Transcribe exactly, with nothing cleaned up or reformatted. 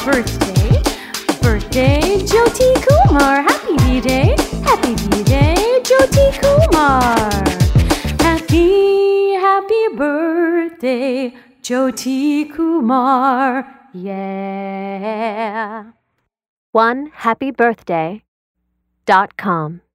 birthday. Birthday, Jyoti Kumar. Happy B-Day. Happy B-Day, Jyoti Kumar. Happy, happy birthday, Jyoti Kumar. Yeah. one happy birthday dot com